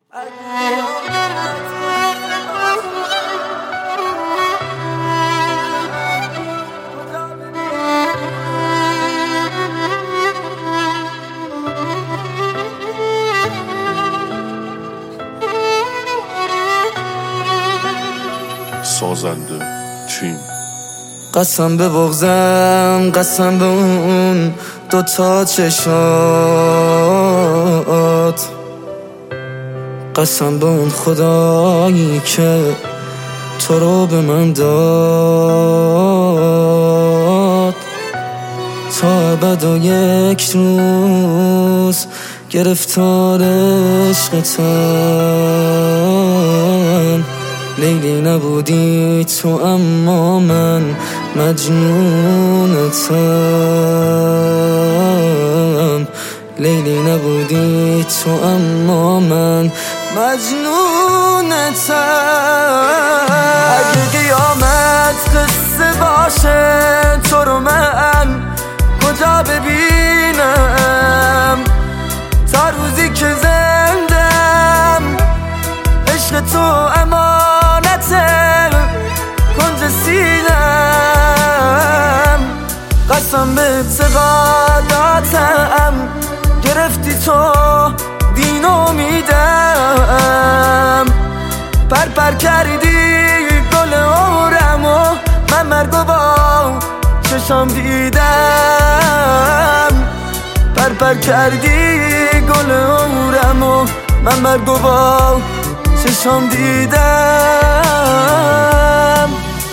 سازنده تیم. قسم به بغضم، قسم به اون دوتا چشات، قسم به اون خدایی که تو رو به من داد. تا ابد و یک روز گرفتار عشقتم. لیلی نبودی تو اما من مجنونتم. لیلی نبودی تو اما من مجنونتم. اگه قیامت قصه باشه تو رو من کجا ببینم؟ تا روزی که زندم عشق تو امانته کنج سینم. قسم به اعتقاداتم گرفتی تو دین امیدم. پر کردی گل عمرم و من مرگ و با چشام دیدم. پر کردی گل عمرم و من مرگ و با چشام دیدم.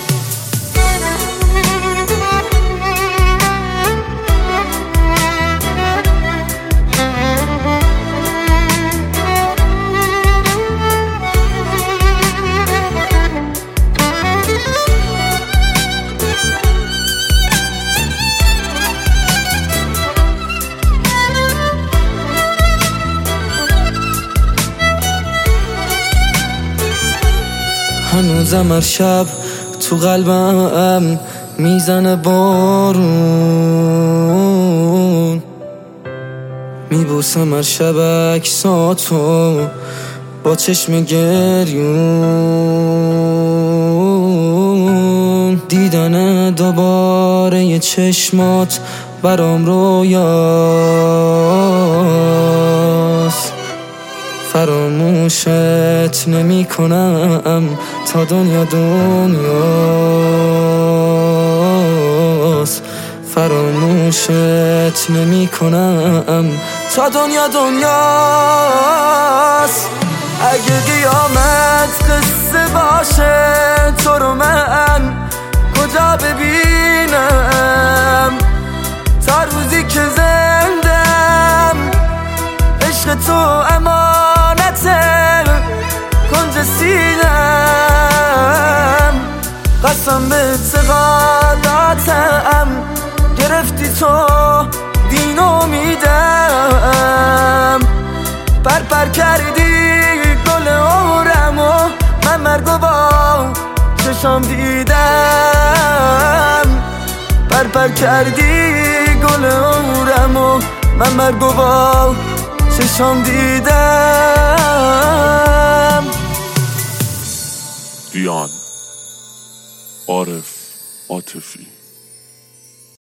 هنوزم هر شب تو قلبم میزنه بارون. میبوسم هر شب عکساتو با چشم گریون. دیدن دوباره یه چشمات برام رویاست. فراموشت نمی کنم تا دنیا دنیاست. فراموشت نمی کنم تا دنیا دنیاست. اگه قیامت قصه باشه تو رو من کجا ببینم؟ تا روزی که زندم عشق تو امانته کنج سینم. قسم به اعتقاداتم گرفتی تو دین امیدم. پر کردی گل عمرم و من مرگ و با چشام دیدم. پر کردی گل عمرم و من مرگ و با چشام دیدم. دیان عارف عاطفی.